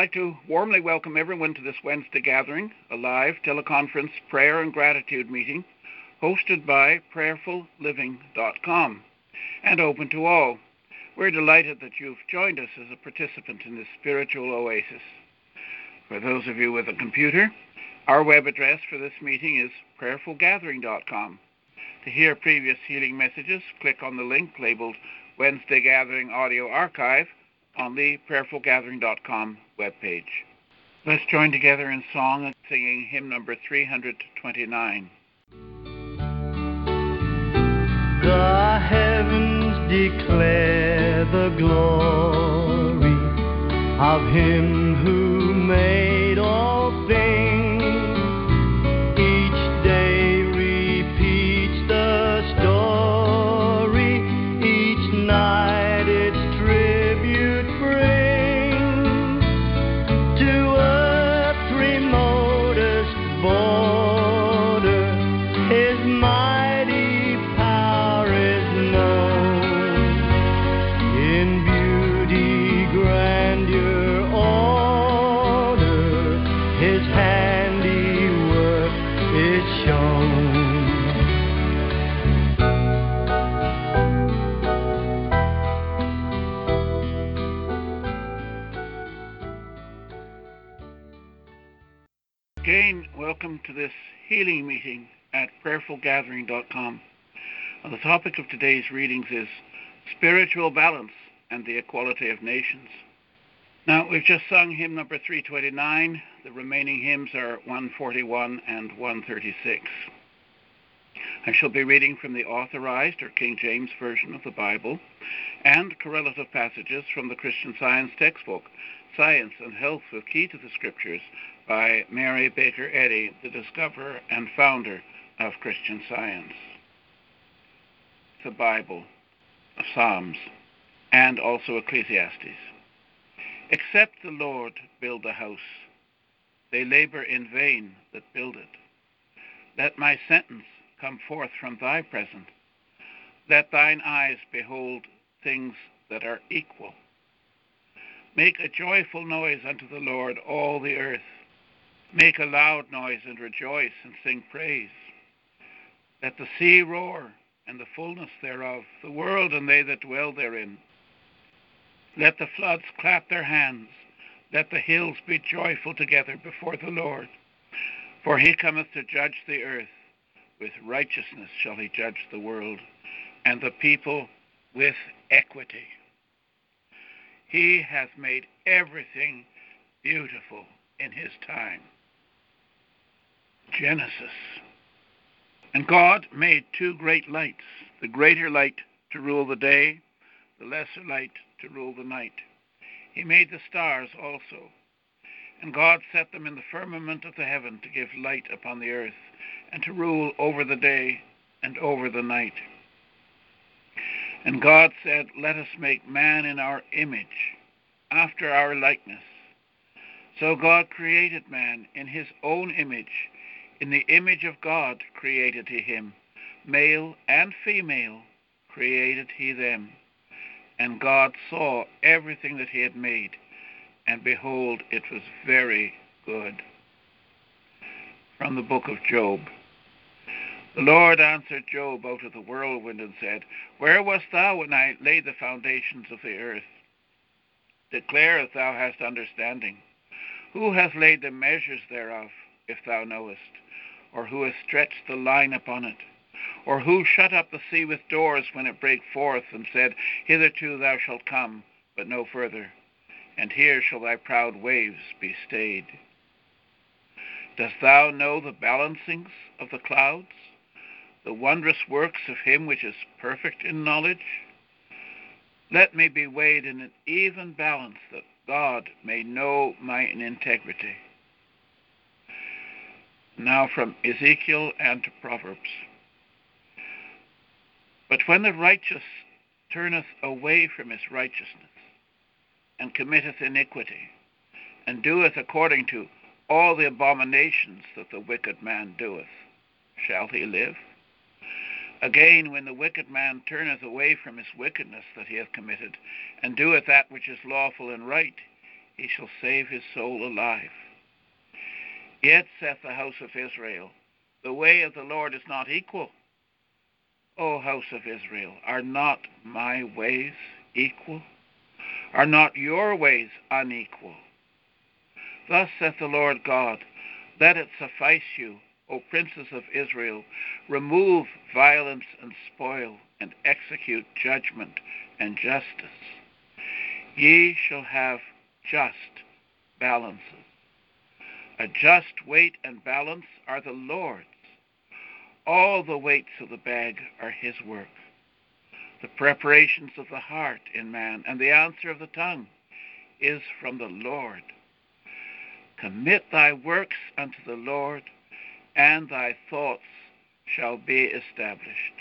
like to warmly welcome everyone to this Wednesday gathering, a live teleconference prayer and gratitude meeting hosted by prayerfulliving.com and open to all. We're delighted that you've joined us as a participant in this spiritual oasis. For those of you with a computer, our web address for this meeting is prayerfulgathering.com. To hear previous healing messages, click on the link labeled Wednesday Gathering Audio Archive on the prayerfulgathering.com webpage. Let's join together in song and singing hymn number 329. The heavens declare the glory of Him who made all things. Each day repeats the story, each night its tribute brings to earth's remotest border. His mighty power is known in beauty, grandeur, order. His handiwork is shown. Again, welcome to this healing meeting at prayerfulgathering.com. The topic of today's readings is spiritual balance and the equality of nations. Now, we've just sung hymn number 329. The remaining hymns are 141 and 136. I shall be reading from the Authorized or King James Version of the Bible and correlative passages from the Christian Science textbook, Science and Health with Key to the Scriptures, by Mary Baker Eddy, the discoverer and founder of Christian Science. The Bible, Psalms, and also Ecclesiastes. Except the Lord build the house, they labor in vain that build it. Let my sentence come forth from thy presence. Let thine eyes behold things that are equal. Make a joyful noise unto the Lord, all the earth. Make a loud noise and rejoice and sing praise. Let the sea roar and the fullness thereof, the world and they that dwell therein. Let the floods clap their hands. Let the hills be joyful together before the Lord. For he cometh to judge the earth. With righteousness shall he judge the world, and the people with equity. He hath made everything beautiful in his time. Genesis. And God made two great lights, the greater light to rule the day, the lesser light to rule the night. He made the stars also. And God set them in the firmament of the heaven to give light upon the earth, and to rule over the day and over the night. And God said, Let us make man in our image, after our likeness. So God created man in his own image. In the image of God created he him. Male and female created he them. And God saw everything that he had made, and behold, it was very good. From the book of Job. The Lord answered Job out of the whirlwind and said, Where wast thou when I laid the foundations of the earth? Declare if thou hast understanding. Who hath laid the measures thereof, if thou knowest? Or who hath stretched the line upon it? Or who shut up the sea with doors when it brake forth, and said, Hitherto thou shalt come, but no further, and here shall thy proud waves be stayed? Dost thou know the balancings of the clouds, the wondrous works of him which is perfect in knowledge? Let me be weighed in an even balance, that God may know mine integrity. Now from Ezekiel and to Proverbs. But when the righteous turneth away from his righteousness, and committeth iniquity, and doeth according to all the abominations that the wicked man doeth, shall he live? Again, when the wicked man turneth away from his wickedness that he hath committed, and doeth that which is lawful and right, he shall save his soul alive. Yet saith the house of Israel, the way of the Lord is not equal. O house of Israel, are not my ways equal? Are not your ways unequal? Thus saith the Lord God, let it suffice you, O princes of Israel, remove violence and spoil, and execute judgment and justice. Ye shall have just balances. A just weight and balance are the Lord's. All the weights of the bag are his work. The preparations of the heart in man and the answer of the tongue is from the Lord. Commit thy works unto the Lord, and thy thoughts shall be established.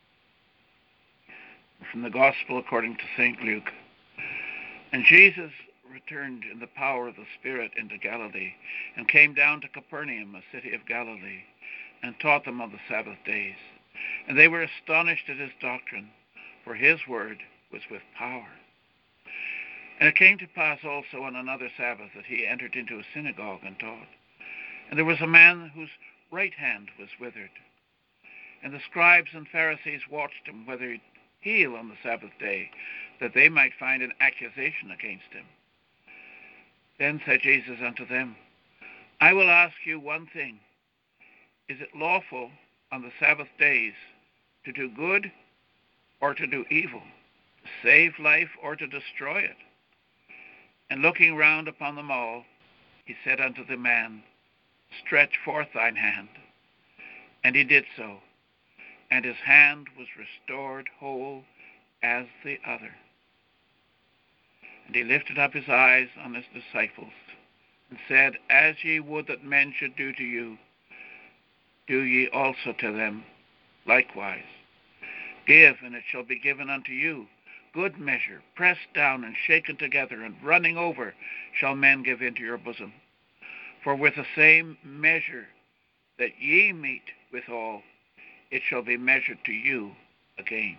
From the Gospel according to St. Luke. And Jesus returned in the power of the Spirit into Galilee, and came down to Capernaum, a city of Galilee, and taught them on the Sabbath days. And they were astonished at his doctrine, for his word was with power. And it came to pass also on another Sabbath that he entered into a synagogue and taught. And there was a man whose right hand was withered. And the scribes and Pharisees watched him whether he'd heal on the Sabbath day, that they might find an accusation against him. Then said Jesus unto them, I will ask you one thing. Is it lawful on the Sabbath days to do good or to do evil, to save life or to destroy it? And looking round upon them all, he said unto the man, Stretch forth thine hand. And he did so, and his hand was restored whole as the other. And he lifted up his eyes on his disciples, and said, As ye would that men should do to you, do ye also to them likewise. Give, and it shall be given unto you. Good measure, pressed down and shaken together, and running over, shall men give into your bosom. For with the same measure that ye mete withal, it shall be measured to you again.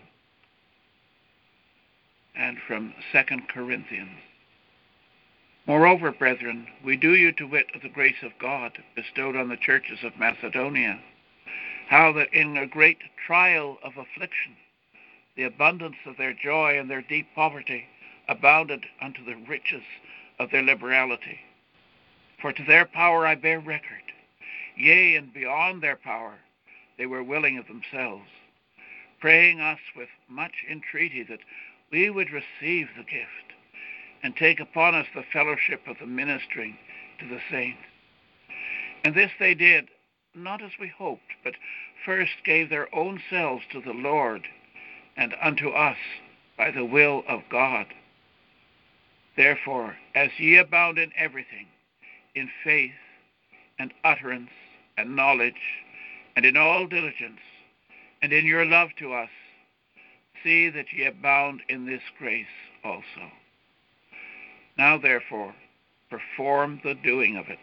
And from 2 Corinthians. Moreover, brethren, we do you to wit of the grace of God bestowed on the churches of Macedonia, how that in a great trial of affliction, the abundance of their joy and their deep poverty abounded unto the riches of their liberality. For to their power I bear record, yea, and beyond their power they were willing of themselves, praying us with much entreaty that we would receive the gift, and take upon us the fellowship of the ministering to the saints. And this they did, not as we hoped, but first gave their own selves to the Lord, and unto us by the will of God. Therefore, as ye abound in everything, in faith, and utterance, and knowledge, and in all diligence, and in your love to us, see that ye abound in this grace also. Now therefore, perform the doing of it,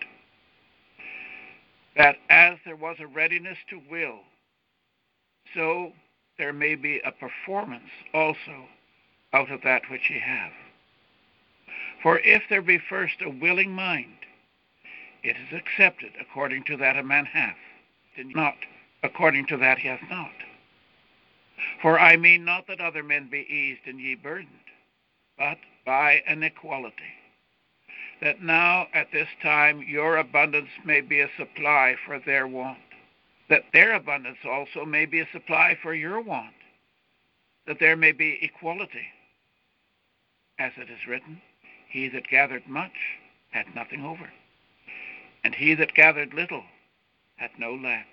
that as there was a readiness to will, so there may be a performance also out of that which ye have. For if there be first a willing mind, it is accepted according to that a man hath, and not according to that he hath not. For I mean not that other men be eased and ye burdened, but by an equality, that now at this time your abundance may be a supply for their want, that their abundance also may be a supply for your want, that there may be equality. As it is written, he that gathered much had nothing over, and he that gathered little had no lack.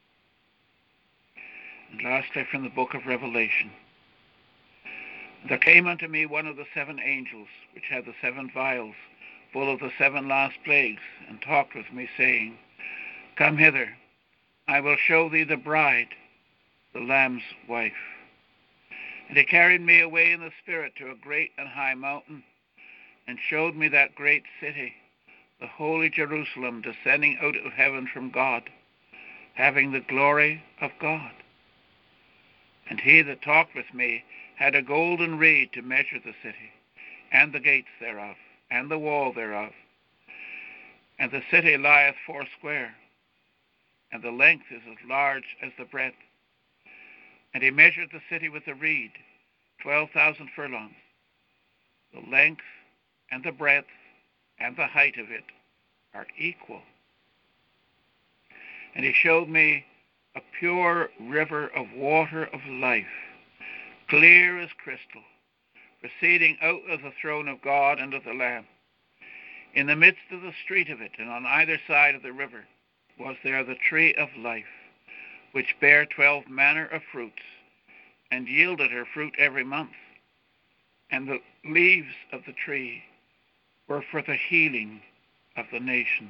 And lastly, from the book of Revelation. There came unto me one of the 7 angels, which had the 7 vials, full of the 7 last plagues, and talked with me, saying, Come hither, I will show thee the bride, the Lamb's wife. And he carried me away in the Spirit to a great and high mountain, and showed me that great city, the holy Jerusalem, descending out of heaven from God, having the glory of God. And he that talked with me had a golden reed to measure the city, and the gates thereof, and the wall thereof. And the city lieth foursquare, and the length is as large as the breadth. And he measured the city with a reed, 12,000 furlongs. The length and the breadth and the height of it are equal. And he showed me a pure river of water of life, clear as crystal, proceeding out of the throne of God and of the Lamb. In the midst of the street of it, and on either side of the river, was there the tree of life, which bare 12 manner of fruits, and yielded her fruit every month. And the leaves of the tree were for the healing of the nations.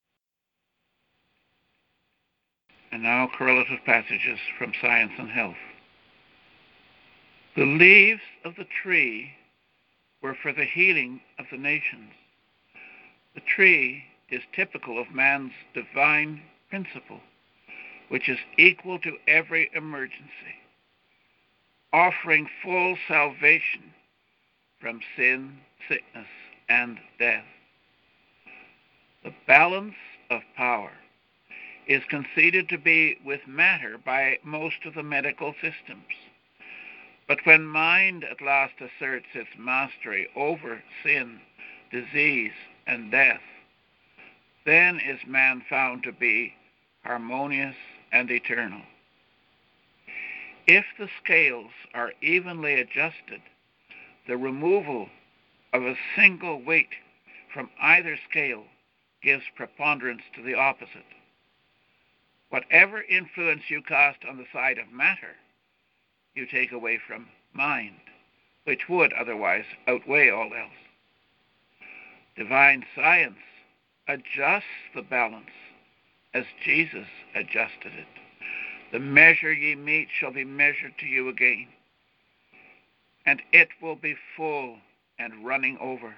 And now correlative passages from Science and Health. The leaves of the tree were for the healing of the nations. The tree is typical of man's divine principle, which is equal to every emergency, offering full salvation from sin, sickness, and death. The balance of power is conceded to be with matter by most of the medical systems. But when mind at last asserts its mastery over sin, disease, and death, then is man found to be harmonious and eternal. If the scales are evenly adjusted, the removal of a single weight from either scale gives preponderance to the opposite. Whatever influence you cast on the side of matter, you take away from mind, which would otherwise outweigh all else. Divine science adjusts the balance as Jesus adjusted it. The measure ye meet shall be measured to you again, and it will be full and running over.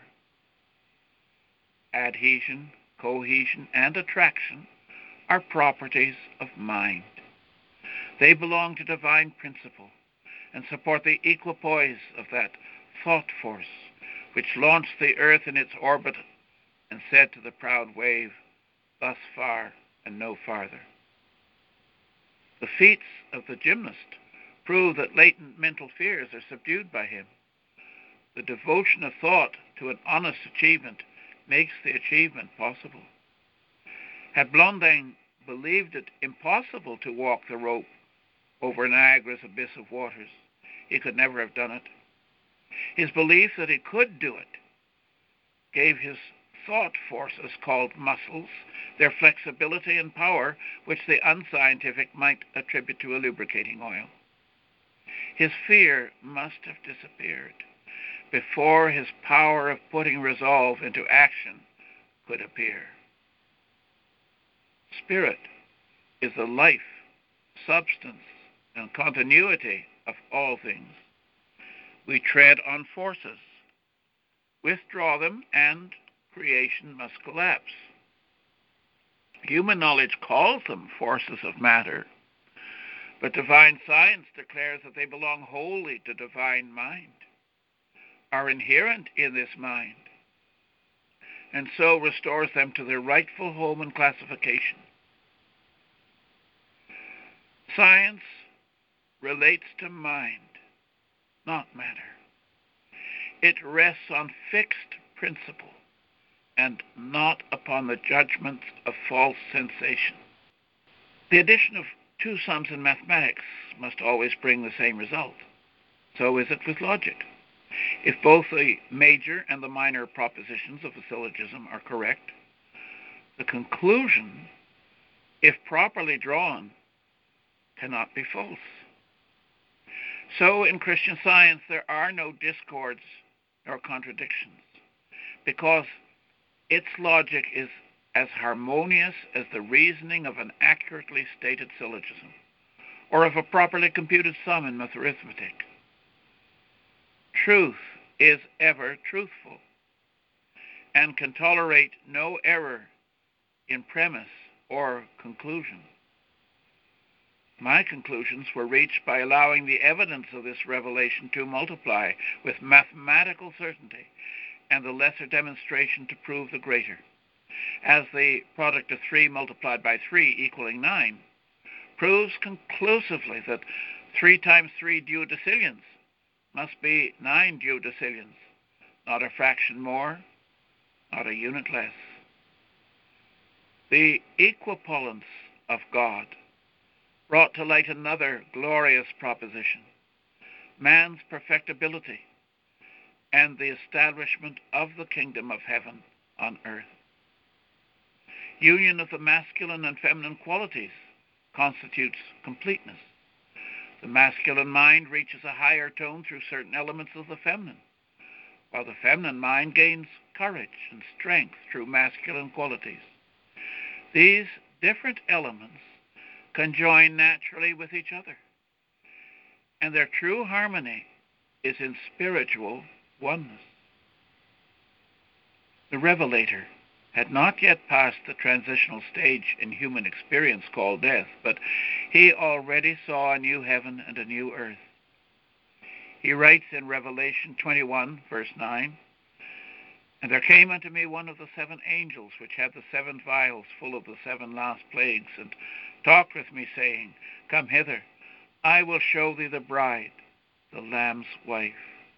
Adhesion, cohesion, and attraction are properties of mind. They belong to divine principle and support the equipoise of that thought force which launched the earth in its orbit and said to the proud wave, thus far and no farther. The feats of the gymnast prove that latent mental fears are subdued by him. The devotion of thought to an honest achievement makes the achievement possible. Had Blondin believed it impossible to walk the rope over Niagara's abyss of waters, he could never have done it. His belief that he could do it gave his thought forces, called muscles, their flexibility and power, which the unscientific might attribute to a lubricating oil. His fear must have disappeared before his power of putting resolve into action could appear. Spirit is the life, substance, and continuity of all things. We tread on forces, withdraw them, and creation must collapse. Human knowledge calls them forces of matter, but divine science declares that they belong wholly to divine mind, are inherent in this mind, and so restores them to their rightful home and classification. Science relates to mind, not matter. It rests on fixed principle and not upon the judgments of false sensation. The addition of two sums in mathematics must always bring the same result. So is it with logic. If both the major and the minor propositions of a syllogism are correct, the conclusion, if properly drawn, cannot be false. So in Christian Science there are no discords nor contradictions, because its logic is as harmonious as the reasoning of an accurately stated syllogism, or of a properly computed sum in math arithmetic. Truth is ever truthful, and can tolerate no error in premise or conclusion. My conclusions were reached by allowing the evidence of this revelation to multiply with mathematical certainty, and the lesser demonstration to prove the greater, as the product of 3 multiplied by 3 equaling 9 proves conclusively that 3 times 3 duodecillions must be 9 duodecillions, not a fraction more, not a unit less. The equipollence of God brought to light another glorious proposition: man's perfectibility and the establishment of the kingdom of heaven on earth. Union of the masculine and feminine qualities constitutes completeness. The masculine mind reaches a higher tone through certain elements of the feminine, while the feminine mind gains courage and strength through masculine qualities. These different elements conjoin naturally with each other, and their true harmony is in spiritual oneness. The Revelator had not yet passed the transitional stage in human experience called death, but he already saw a new heaven and a new earth. He writes in Revelation 21, verse 9, "And there came unto me one of the 7 angels, which had the 7 vials full of the 7 last plagues, and talked with me, saying, Come hither, I will show thee the bride, the Lamb's wife."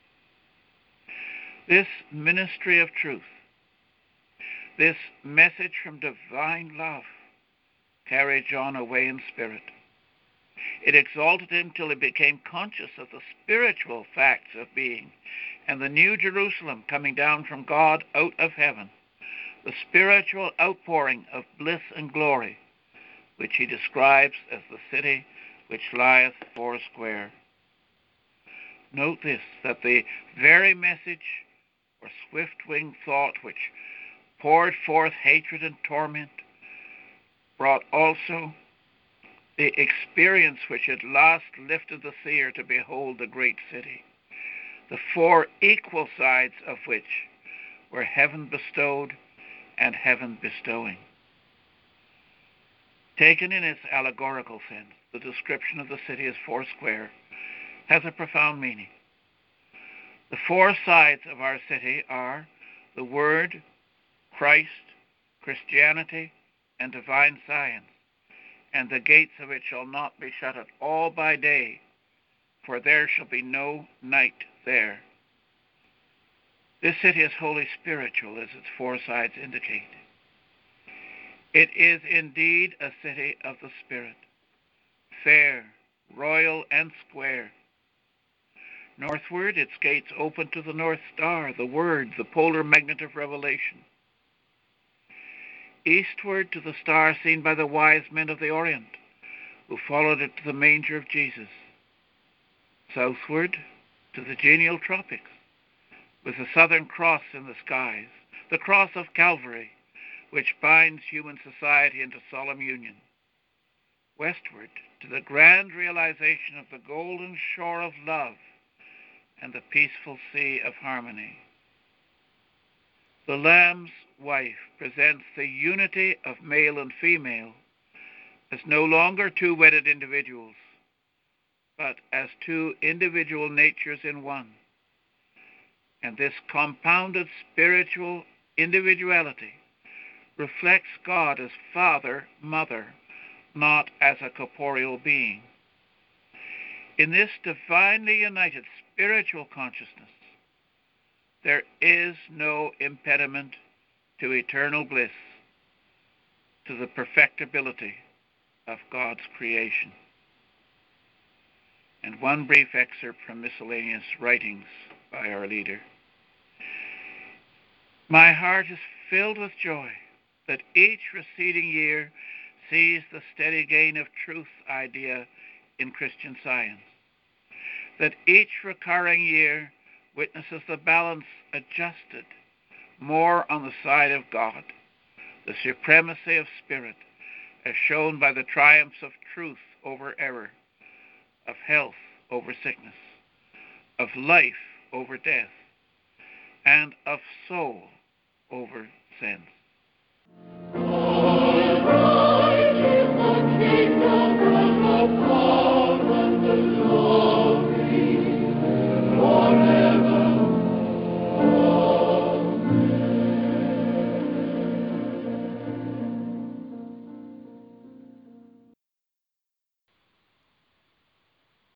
This ministry of truth, this message from divine love, carried John away in spirit. It exalted him till he became conscious of the spiritual facts of being and the new Jerusalem coming down from God out of heaven, the spiritual outpouring of bliss and glory, which he describes as the city which lieth foursquare. Note this, that the very message or swift-winged thought which poured forth hatred and torment brought also the experience which at last lifted the seer to behold the great city, the 4 equal sides of which were heaven bestowed and heaven bestowing. Taken in its allegorical sense, the description of the city as foursquare has a profound meaning. The 4 sides of our city are the Word, Christ, Christianity, and divine science, and the gates of it shall not be shut at all by day, for there shall be no night there. This city is wholly spiritual, as its 4 sides indicate. It is indeed a city of the Spirit, fair, royal, and square. Northward, its gates open to the North Star, the Word, the polar magnet of revelation. Eastward to the star seen by the wise men of the Orient, who followed it to the manger of Jesus. Southward to the genial tropics, with the Southern Cross in the skies, the cross of Calvary, which binds human society into solemn union. Westward to the grand realization of the golden shore of love and the peaceful sea of harmony. The Lamb's wife presents the unity of male and female as no longer 2 wedded individuals, but as 2 individual natures in one. And this compounded spiritual individuality reflects God as Father, Mother, not as a corporeal being. In this divinely united spiritual consciousness, there is no impediment to eternal bliss, to the perfectibility of God's creation. And one brief excerpt from miscellaneous writings by our leader. My heart is filled with joy that each receding year sees the steady gain of truth idea in Christian Science, that each recurring year witnesses the balance adjusted more on the side of God, the supremacy of spirit as shown by the triumphs of truth over error, of health over sickness, of life over death, and of soul over sense.